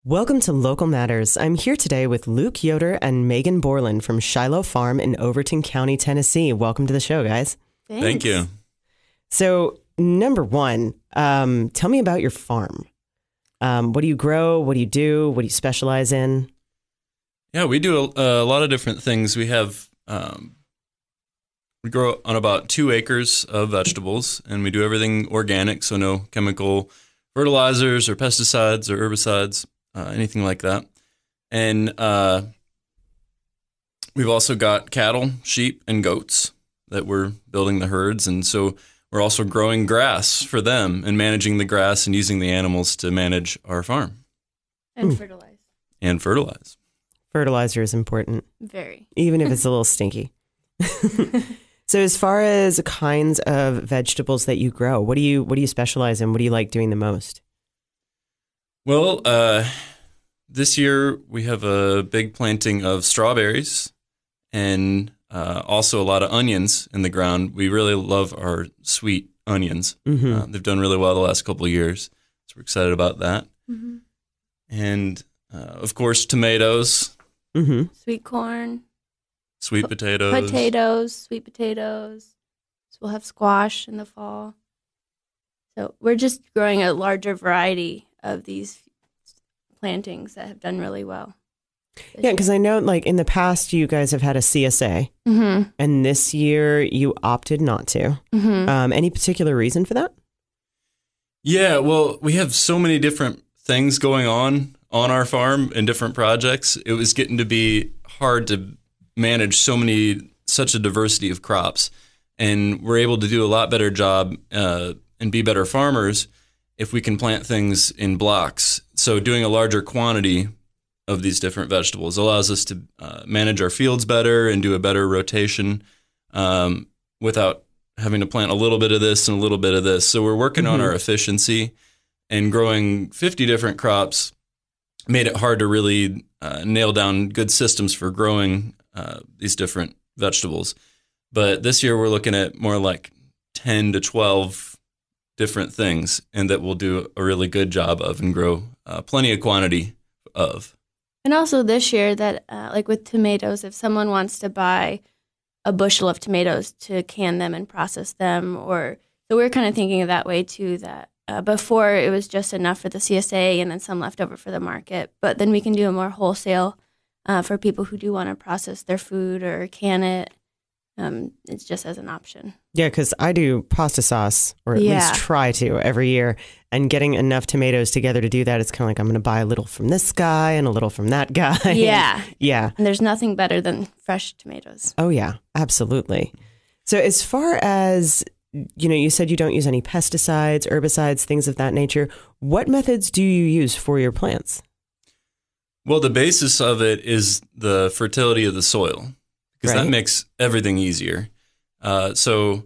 Welcome to Local Matters. I'm here today with Luke Yoder and Megan Borland from Shiloh Farm in Overton County, Tennessee. Welcome to the show, guys. Thanks. Thank you. So, number one, tell me about your farm. What do you grow? What do you do? What do you specialize in? Yeah, we do a lot of different things. We have we grow on about 2 acres of vegetables, and we do everything organic, so no chemical fertilizers or pesticides or herbicides, anything like that. And we've also got cattle, sheep, and goats that we're building the herds, and so we're also growing grass for them and managing the grass and using the animals to manage our farm. And fertilize. And fertilize. Fertilizer is important, Very. even if it's a little stinky. So as far as kinds of vegetables that you grow, what do you specialize in? What do you like doing the most? Well, this year we have a big planting of strawberries and also a lot of onions in the ground. We really love our sweet onions. Mm-hmm. They've done really well the last couple of years, so we're excited about that. Mm-hmm. And of course, tomatoes, Mm-hmm. Sweet corn, sweet potatoes. sweet potatoes. So we'll have squash in the fall. So we're just growing a larger variety of these plantings that have done really well. Yeah, because I know like in the past you guys have had a CSA, Mm-hmm. and this year you opted not to. Mm-hmm. Any particular reason for that? Yeah, well, we have so many different things going on our farm and different projects. It was getting to be hard to manage such a diversity of crops. And we're able to do a lot better job and be better farmers if we can plant things in blocks. So doing a larger quantity of these different vegetables allows us to manage our fields better and do a better rotation without having to plant a little bit of this and a little bit of this. So we're working on our efficiency, and growing 50 different crops made it hard to really nail down good systems for growing these different vegetables. But this year we're looking at more like 10 to 12 different things, and that we'll do a really good job of and grow plenty of quantity of. And also this year that, like with tomatoes, if someone wants to buy a bushel of tomatoes to can them and process them, so we're kind of thinking of that way too, that before it was just enough for the CSA and then some left over for the market. But then we can do a more wholesale for people who do want to process their food or can it. It's just as an option. Yeah, because I do pasta sauce, or at least try to, every year. And getting enough tomatoes together to do that, it's kind of like I'm going to buy a little from this guy and a little from that guy. Yeah. Yeah. And there's nothing better than fresh tomatoes. Oh, yeah, absolutely. So as far as, you said you don't use any pesticides, herbicides, things of that nature. What methods do you use for your plants? Well, the basis of it is the fertility of the soil, because that makes everything easier. So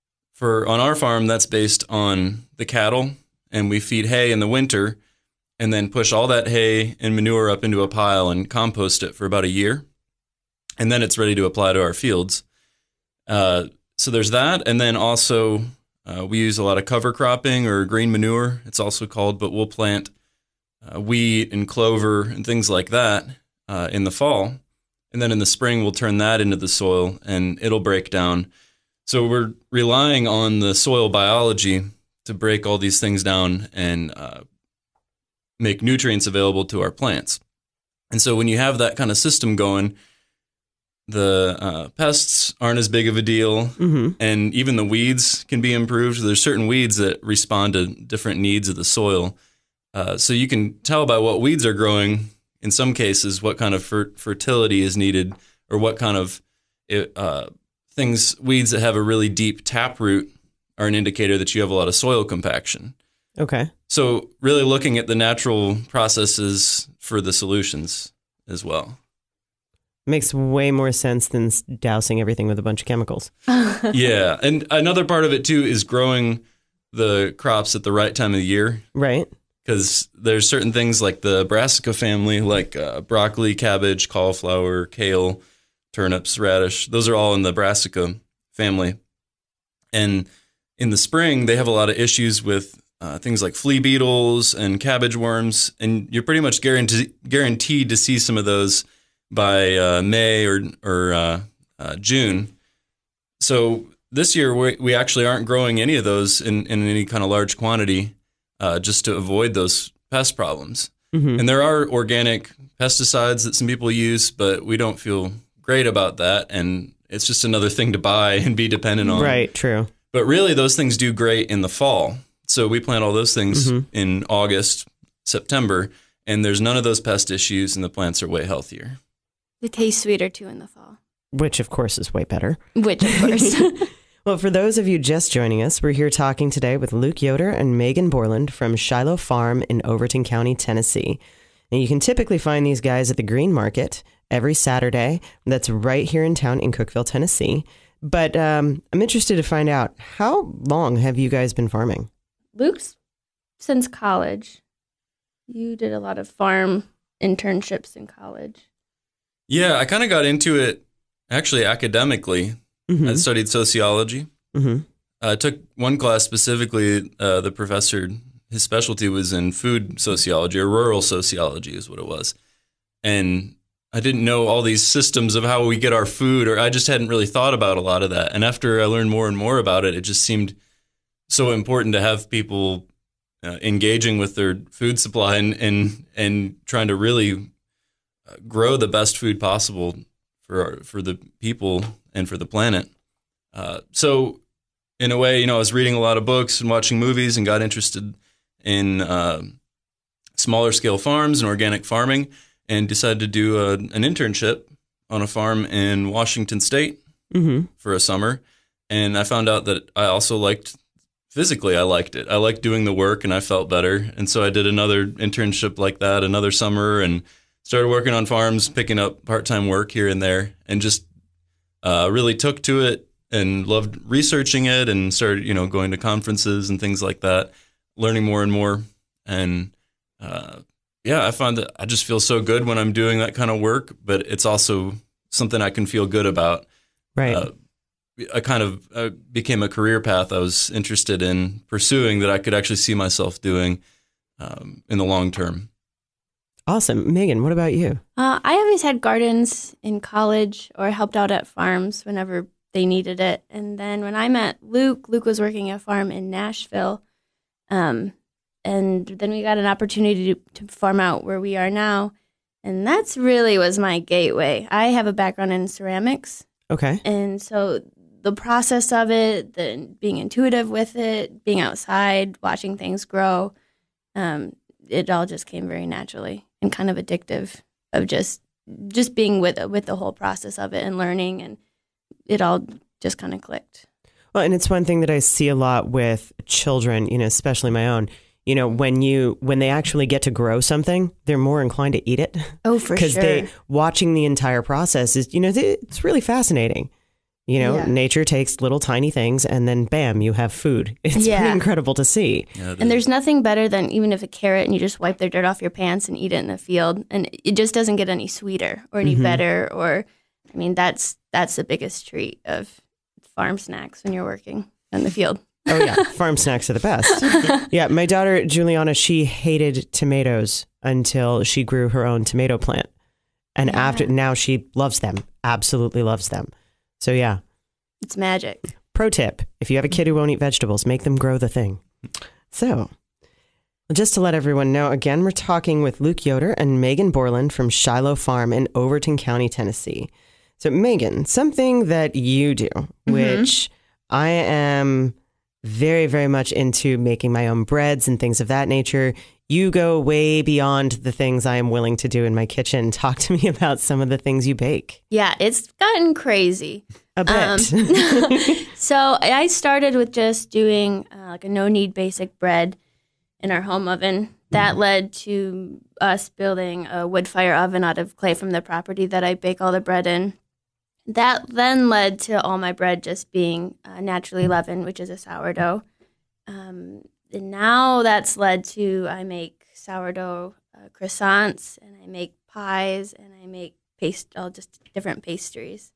on our farm, that's based on the cattle, and we feed hay in the winter and then push all that hay and manure up into a pile and compost it for about a year. And then it's ready to apply to our fields. So there's that. And then also we use a lot of cover cropping, or green manure, it's also called, but we'll plant wheat and clover and things like that in the fall. And then in the spring, we'll turn that into the soil and it'll break down. So we're relying on the soil biology to break all these things down and make nutrients available to our plants. And so when you have that kind of system going, the pests aren't as big of a deal, and even the weeds can be improved. There's certain weeds that respond to different needs of the soil. So you can tell by what weeds are growing, in some cases, what kind of fertility is needed, or what kind of weeds that have a really deep taproot are an indicator that you have a lot of soil compaction. Okay. So really looking at the natural processes for the solutions as well. Makes way more sense than dousing everything with a bunch of chemicals. Yeah. And another part of it, too, is growing the crops at the right time of the year. Right. Because there's certain things like the brassica family, like broccoli, cabbage, cauliflower, kale, turnips, radish. Those are all in the brassica family. And in the spring, they have a lot of issues with things like flea beetles and cabbage worms, and you're pretty much guaranteed to see some of those by May or June. So this year we actually aren't growing any of those in any kind of large quantity, just to avoid those pest problems. Mm-hmm. And there are organic pesticides that some people use, but we don't feel great about that, and it's just another thing to buy and be dependent on. Right, true. But really, those things do great in the fall. So we plant all those things in August, September, and there's none of those pest issues, and the plants are way healthier. They taste sweeter, too, in the fall. Which, of course, is way better. Which, of course. Well, for those of you just joining us, we're here talking today with Luke Yoder and Megan Borland from Shiloh Farm in Overton County, Tennessee. And you can typically find these guys at the Green Market every Saturday. That's right here in town in Cookeville, Tennessee. But I'm interested to find out, how long have you guys been farming? Luke's since college. You did a lot of farm internships in college. Yeah, I kind of got into it actually academically. I studied sociology. I took one class specifically, the professor, his specialty was in food sociology, or rural sociology is what it was. And I didn't know all these systems of how we get our food, or I just hadn't really thought about a lot of that. And after I learned more and more about it, it just seemed so important to have people engaging with their food supply and trying to really grow the best food possible for the people and for the planet. So in a way, I was reading a lot of books and watching movies and got interested in smaller scale farms and organic farming, and decided to do an internship on a farm in Washington State for a summer. And I found out that I also liked it. I liked doing the work, and I felt better. And so I did another internship like that another summer and started working on farms, picking up part-time work here and there, and just really took to it and loved researching it, and started, going to conferences and things like that, learning more and more. And I found that I just feel so good when I'm doing that kind of work, but it's also something I can feel good about. Right. I kind of became a career path I was interested in pursuing that I could actually see myself doing in the long term. Awesome. Megan, what about you? I always had gardens in college, or helped out at farms whenever they needed it. And then when I met Luke was working at a farm in Nashville. And then we got an opportunity to farm out where we are now. And that's really was my gateway. I have a background in ceramics. Okay. And so the process of it, being intuitive with it, being outside, watching things grow, it all just came very naturally and kind of addictive, of just being with the whole process of it and learning, and it all just kind of clicked. Well, and it's one thing that I see a lot with children, especially my own. When they actually get to grow something, they're more inclined to eat it. Oh, for sure. Because watching the entire process is, it's really fascinating. Nature takes little tiny things and then bam, you have food. It's pretty incredible to see. Yeah, and there's nothing better than even if a carrot and you just wipe the dirt off your pants and eat it in the field, and it just doesn't get any sweeter or any better. Or, that's the biggest treat of farm snacks when you're working in the field. Oh yeah, farm snacks are the best. Yeah, my daughter Juliana, she hated tomatoes until she grew her own tomato plant, and now she loves them. Absolutely loves them. So yeah, it's magic. Pro tip: if you have a kid who won't eat vegetables, make them grow the thing. So, just to let everyone know, again, we're talking with Luke Yoder and Megan Borland from Shiloh Farm in Overton County, Tennessee. So, Megan, something that you do, which I am very, very much into, making my own breads and things of that nature. You go way beyond the things I am willing to do in my kitchen. Talk to me about some of the things you bake. Yeah, it's gotten crazy. A bit. So I started with just doing like a no-knead basic bread in our home oven. That led to us building a wood fire oven out of clay from the property that I bake all the bread in. That then led to all my bread just being naturally leavened, which is a sourdough. And now that's led to, I make sourdough croissants, and I make pies, and I make all just different pastries.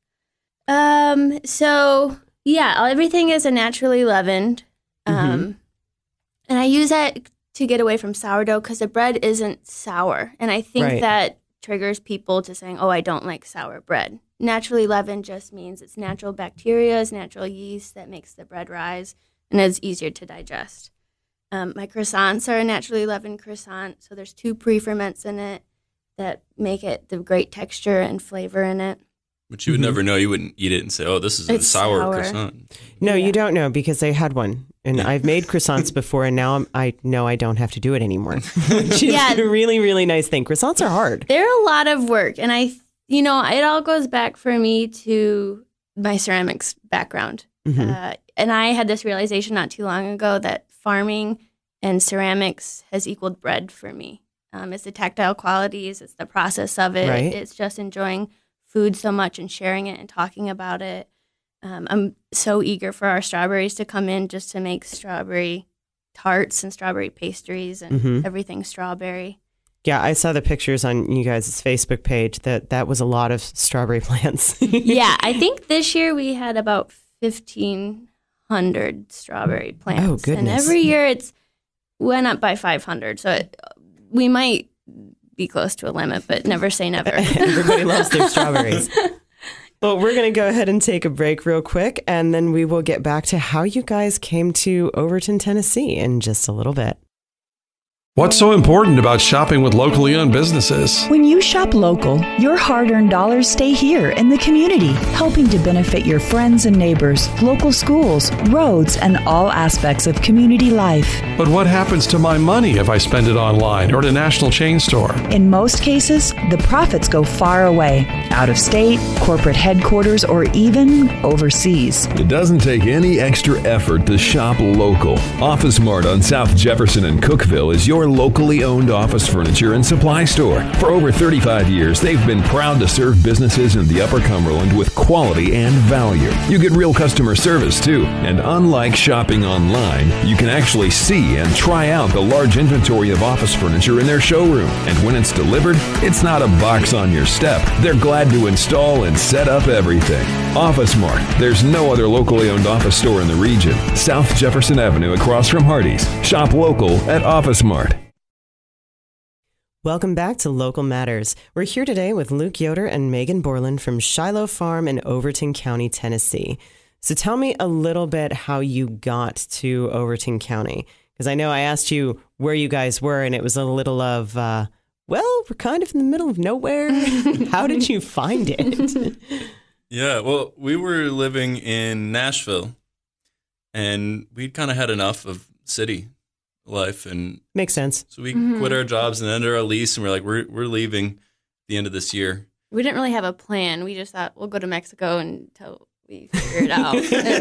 So yeah, everything is a naturally leavened. And And I use that to get away from sourdough because the bread isn't sour. And I think that triggers people to saying, oh, I don't like sour bread. Naturally leavened just means it's natural bacteria, it's natural yeast that makes the bread rise, and it's easier to digest. My croissants are a naturally leavened croissant, so there's 2 pre-ferments in it that make it the great texture and flavor in it. But you would never know. You wouldn't eat it and say, oh, this is a sour croissant. No, you don't know because I had one. And I've made croissants before, and now I know I don't have to do it anymore. Which is a really, really nice thing. Croissants are hard. They're a lot of work. And it all goes back for me to my ceramics background. And I had this realization not too long ago that farming and ceramics has equaled bread for me. It's the tactile qualities. It's the process of it. Right. It's just enjoying food so much and sharing it and talking about it. I'm so eager for our strawberries to come in just to make strawberry tarts and strawberry pastries and everything strawberry. Yeah, I saw the pictures on you guys' Facebook page. That was a lot of strawberry plants. Yeah, I think this year we had about 1,500 strawberry plants. Oh, goodness. And every year it's went up by 500. So we might be close to a limit, but never say never. Everybody loves their strawberries. Well, we're going to go ahead and take a break real quick, and then we will get back to how you guys came to Overton, Tennessee in just a little bit. What's so important about shopping with locally owned businesses? When you shop local, your hard-earned dollars stay here in the community, helping to benefit your friends and neighbors, local schools, roads, and all aspects of community life. But what happens to my money if I spend it online or at a national chain store? In most cases, the profits go far away, out of state, corporate headquarters, or even overseas. It doesn't take any extra effort to shop local. Office Mart on South Jefferson and Cookeville is your locally owned office furniture and supply store. For over 35 years, they've been proud to serve businesses in the Upper Cumberland with quality and value. You get real customer service, too. And unlike shopping online, you can actually see and try out the large inventory of office furniture in their showroom. And when it's delivered, it's not a box on your step. They're glad to install and set up everything. Office Mart. There's no other locally owned office store in the region. South Jefferson Avenue across from Hardee's. Shop local at Office Mart. Welcome back to Local Matters. We're here today with Luke Yoder and Megan Borland from Shiloh Farm in Overton County, Tennessee. So tell me a little bit how you got to Overton County. Because I know I asked you where you guys were, and it was a little of, well, we're kind of in the middle of nowhere. How did you find it? Yeah, well, we were living in Nashville, and we'd kind of had enough of city life, and makes sense. So we quit our jobs and ended our lease, and we're like, we're leaving at the end of this year. We didn't really have a plan. We just thought we'll go to Mexico until we figure it out.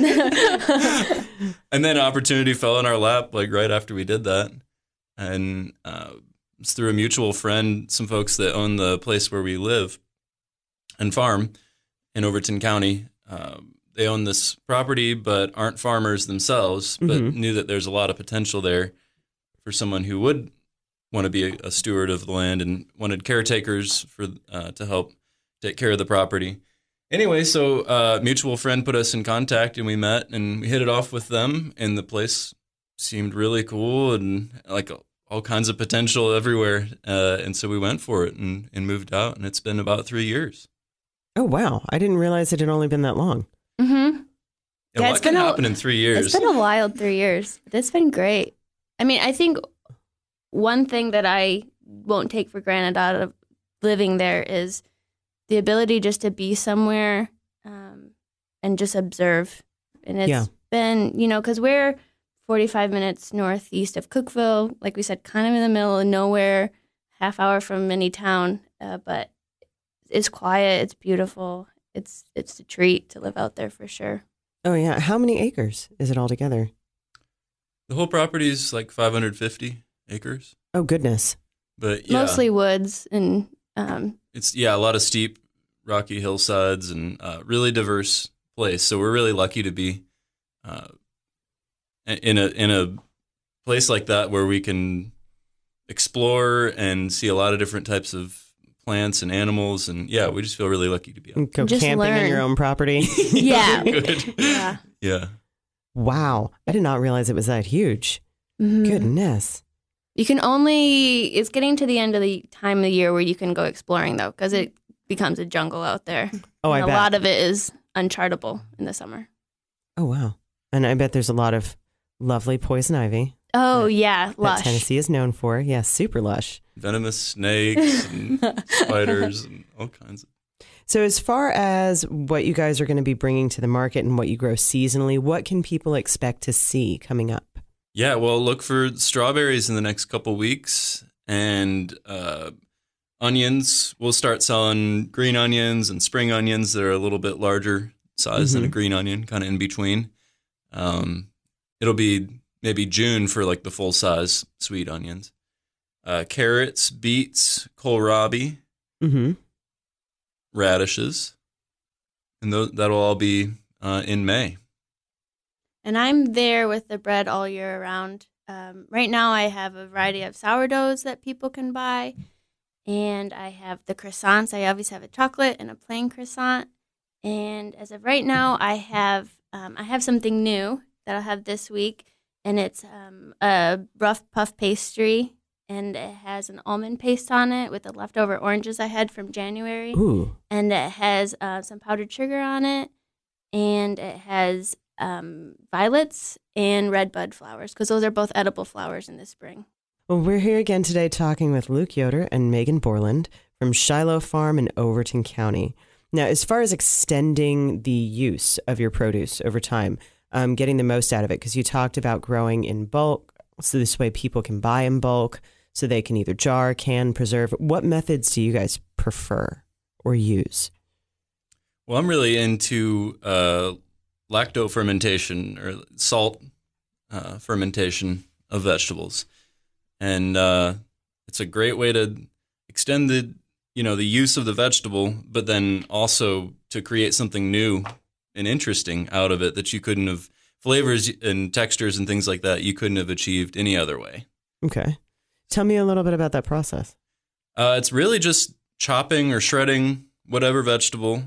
And then opportunity fell in our lap, like right after we did that, and it's through a mutual friend, some folks that own the place where we live and farm in Overton County. They own this property, but aren't farmers themselves, but knew that there's a lot of potential there for someone who would want to be a steward of the land and wanted caretakers for to help take care of the property. Anyway, so mutual friend put us in contact, and we met, and we hit it off with them, and the place seemed really cool and like all kinds of potential everywhere. And so we went for it and moved out, and it's been about 3 years. Oh, wow. I didn't realize it had only been that long. Mm-hmm. Yeah, what can happen in 3 years? It's been a wild 3 years, but it's been great. I mean, I think one thing that I won't take for granted out of living there is the ability just to be somewhere and just observe. And it's been, because we're 45 minutes northeast of Cookeville, like we said, kind of in the middle of nowhere, half hour from any town, but it's quiet, it's beautiful. It's a treat to live out there for sure. Oh, yeah. How many acres is it altogether? The whole property is like 550 acres. Oh, goodness. But yeah. Mostly woods and... it's, a lot of steep, rocky hillsides and really diverse place. So we're really lucky to be in a place like that where we can explore and see a lot of different types of plants and animals, and we just feel really lucky to be out. Go just camping on your own property. Yeah. Good. Yeah. Yeah. Wow. I did not realize it was that huge. Goodness. You can it's getting to the end of the time of the year where you can go exploring, though, because it becomes a jungle out there. Oh, and I bet. A lot of it is unchartable in the summer. Oh, wow. And I bet there's a lot of lovely poison ivy. Oh, yeah. Lush. That Tennessee is known for. Yeah, super lush. Venomous snakes and spiders and all kinds of. So as far as what you guys are going to be bringing to the market and what you grow seasonally, what can people expect to see coming up? Yeah, well, look for strawberries in the next couple weeks, and onions. We'll start selling green onions and spring onions that are a little bit larger size than a green onion, kind of in between. It'll be maybe June for like the full size sweet onions. Carrots, beets, kohlrabi, radishes, and that'll all be in May. And I'm there with the bread all year round. Right now I have a variety of sourdoughs that people can buy, and I have the croissants. I always have a chocolate and a plain croissant. And as of right now, I have something new that I'll have this week, and it's a rough puff pastry, and it has an almond paste on it with the leftover oranges I had from January. Ooh. And it has some powdered sugar on it, and it has violets and red bud flowers, because those are both edible flowers in the spring. Well, we're here again today talking with Luke Yoder and Megan Borland from Shiloh Farm in Overton County. Now, as far as extending the use of your produce over time, getting the most out of it, because you talked about growing in bulk, so this way people can buy in bulk, so they can either jar, can, preserve. What methods do you guys prefer or use? Well, I'm really into lacto fermentation or salt fermentation of vegetables, and it's a great way to extend the use of the vegetable, but then also to create something new and interesting out of it that you couldn't have, flavors and textures and things like that you couldn't have achieved any other way. Okay. Tell me a little bit about that process. It's really just chopping or shredding whatever vegetable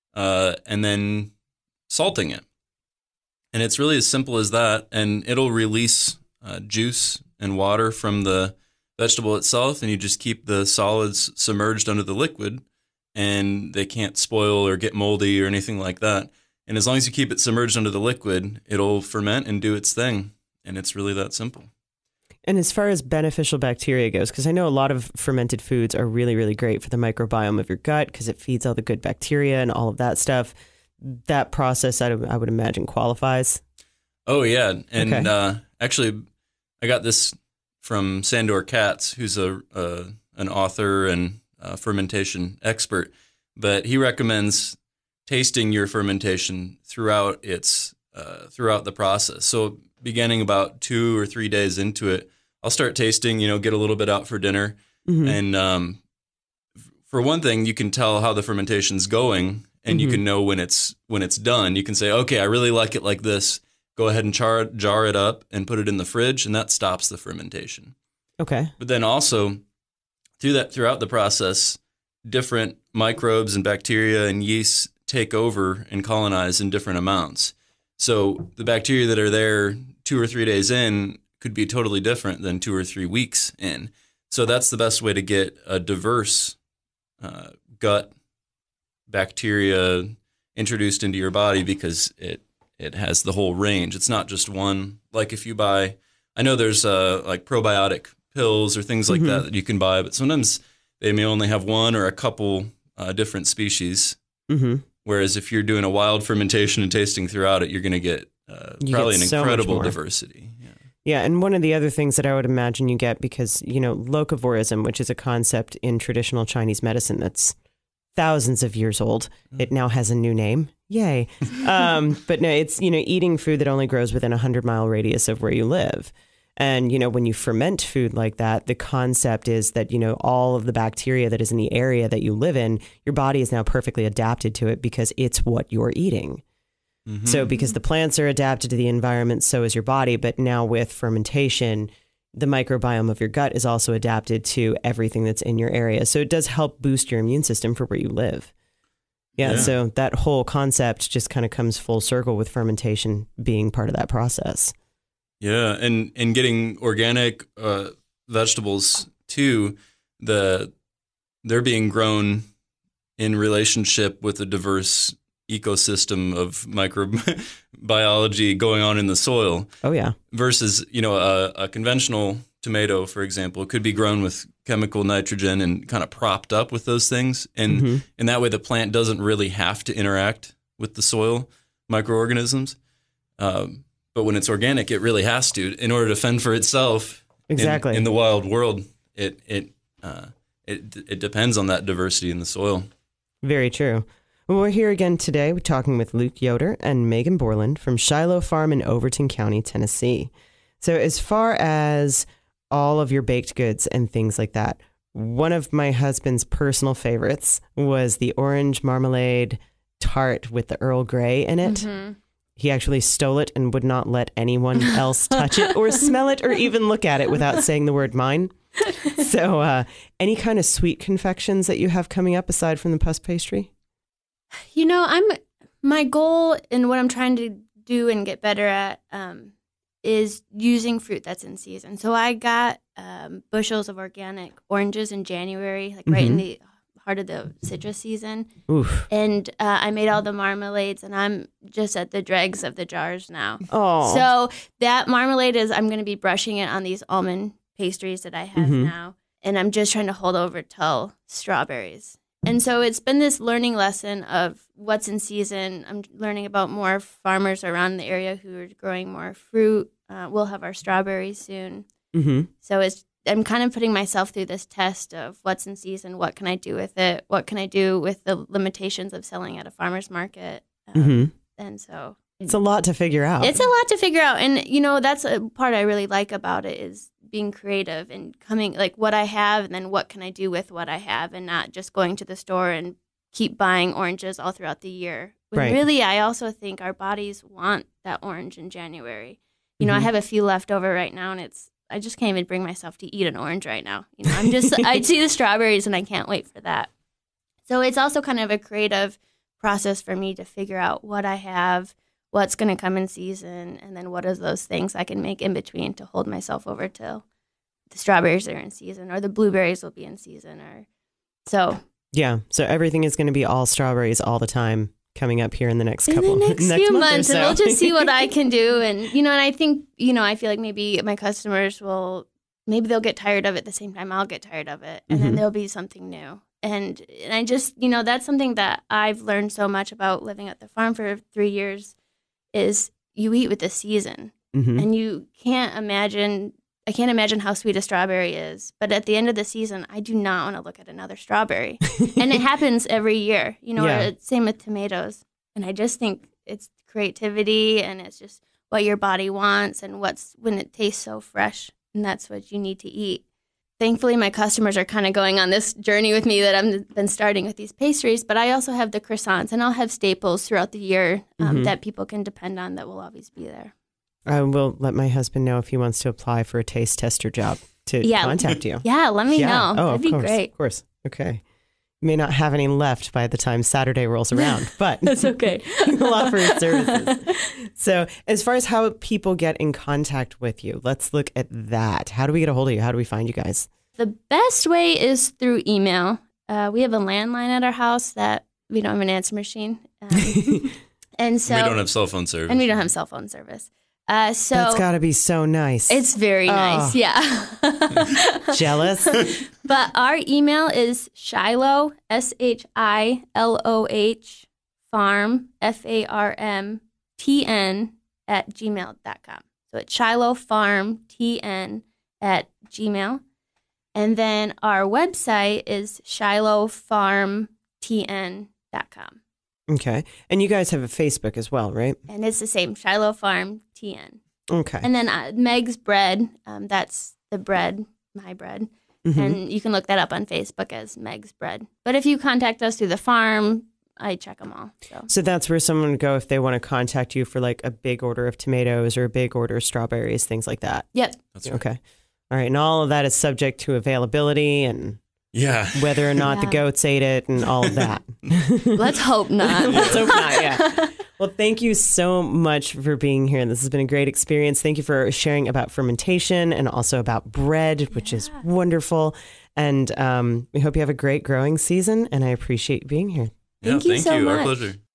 and then salting it. And it's really as simple as that. And it'll release juice and water from the vegetable itself. And you just keep the solids submerged under the liquid, and they can't spoil or get moldy or anything like that. And as long as you keep it submerged under the liquid, it'll ferment and do its thing. And it's really that simple. And as far as beneficial bacteria goes, because I know a lot of fermented foods are really, really great for the microbiome of your gut because it feeds all the good bacteria and all of that stuff. That process, I would imagine, qualifies. Oh, yeah. And Okay. Actually, I got this from Sandor Katz, who's an author and fermentation expert. But he recommends tasting your fermentation throughout the process. So beginning about 2 or 3 days into it, I'll start tasting, get a little bit out for dinner. And for one thing, you can tell how the fermentation's going, and you can know when it's done. You can say, okay, I really like it like this. Go ahead and jar it up and put it in the fridge, and that stops the fermentation. Okay. But then also throughout the process, different microbes and bacteria and yeasts take over and colonize in different amounts. So the bacteria that are there 2 or 3 days in could be totally different than 2 or 3 weeks in. So that's the best way to get a diverse gut bacteria introduced into your body, because it has the whole range. It's not just one. Like if you buy, I know there's like probiotic pills or things like that you can buy, but sometimes they may only have one or a couple different species. Whereas if you're doing a wild fermentation and tasting throughout it, you're going to get probably an so incredible diversity. Yeah, and one of the other things that I would imagine you get, because, locavorism, which is a concept in traditional Chinese medicine that's thousands of years old, it now has a new name. Yay. But no, it's, eating food that only grows within 100-mile radius of where you live. And, when you ferment food like that, the concept is that, all of the bacteria that is in the area that you live in, your body is now perfectly adapted to it because it's what you're eating. So because the plants are adapted to the environment, so is your body. But now with fermentation, the microbiome of your gut is also adapted to everything that's in your area. So it does help boost your immune system for where you live. Yeah. So that whole concept just kind of comes full circle with fermentation being part of that process. Yeah, and getting organic vegetables too, they're being grown in relationship with a diverse ecosystem of microbiology going on in the soil. Oh yeah. Versus, a conventional tomato, for example, could be grown with chemical nitrogen and kind of propped up with those things. And in that way, the plant doesn't really have to interact with the soil microorganisms. But when it's organic, it really has to in order to fend for itself. Exactly. In the wild world, it depends on that diversity in the soil. Very true. Well, we're here again today. We're talking with Luke Yoder and Megan Borland from Shiloh Farm in Overton County, Tennessee. So as far as all of your baked goods and things like that, one of my husband's personal favorites was the orange marmalade tart with the Earl Grey in it. Mm-hmm. He actually stole it and would not let anyone else touch it or smell it or even look at it without saying the word mine. So any kind of sweet confections that you have coming up aside from the puss pastry? My goal and what I'm trying to do and get better at is using fruit that's in season. So I got bushels of organic oranges in January, right in the heart of the citrus season. Oof. And I made all the marmalades, and I'm just at the dregs of the jars now. Oh. So that marmalade I'm going to be brushing it on these almond pastries that I have now. And I'm just trying to hold over till strawberries. And so it's been this learning lesson of what's in season. I'm learning about more farmers around the area who are growing more fruit. We'll have our strawberries soon. Mm-hmm. So I'm kind of putting myself through this test of what's in season, what can I do with it, what can I do with the limitations of selling at a farmer's market. And so it's a lot to figure out. It's a lot to figure out. And, that's a part I really like about it is being creative and coming, like what I have and then what can I do with what I have and not just going to the store and keep buying oranges all throughout the year. When right. Really, I also think our bodies want that orange in January. I have a few left over right now and I just can't even bring myself to eat an orange right now. I see the strawberries and I can't wait for that. So it's also kind of a creative process for me to figure out what I have, what's going to come in season, and then what are those things I can make in between to hold myself over till the strawberries are in season or the blueberries will be in season. Yeah, so everything is going to be all strawberries all the time coming up here in the next few months, so. And we'll just see what I can do. And, and I think, I feel like maybe my customers they'll get tired of it the same time I'll get tired of it. And then there'll be something new. And I just, that's something that I've learned so much about living at the farm for 3 years is you eat with the season. And I can't imagine how sweet a strawberry is. But at the end of the season, I do not want to look at another strawberry. And it happens every year, same with tomatoes. And I just think it's creativity and it's just what your body wants and when it tastes so fresh. And that's what you need to eat. Thankfully, my customers are kind of going on this journey with me that I've been starting with these pastries. But I also have the croissants and I'll have staples throughout the year that people can depend on that will always be there. I will let my husband know if he wants to apply for a taste tester job to contact you. Yeah, let me know. Oh, that'd be great. Of course. Okay. You may not have any left by the time Saturday rolls around, but that's okay. We'll offer his services. So as far as how people get in contact with you, let's look at that. How do we get a hold of you? How do we find you guys? The best way is through email. We have a landline at our house that we don't have an answer machine. And so we don't have cell phone service. And we don't have cell phone service. So that's got to be so nice. It's very nice, yeah. Jealous. But our email is Shiloh, SHILOH, farm, FARM, TN @gmail.com. So it's Shiloh Farm TN @gmail. And then our website is ShilohFarmTN.com. Okay. And you guys have a Facebook as well, right? And it's the same, Shiloh Farm TN. Okay. And then Meg's Bread, that's the bread, my bread. Mm-hmm. And you can look that up on Facebook as Meg's Bread. But if you contact us through the farm, I check them all. So that's where someone would go if they want to contact you for like a big order of tomatoes or a big order of strawberries, things like that. Yep. That's right. Okay. All right. And all of that is subject to availability and whether or not the goats ate it and all of that. Let's hope not. Let's hope not, yeah. Well, thank you so much for being here. This has been a great experience. Thank you for sharing about fermentation and also about bread, which is wonderful. And we hope you have a great growing season. And I appreciate being here. Thank you so much. Our pleasure.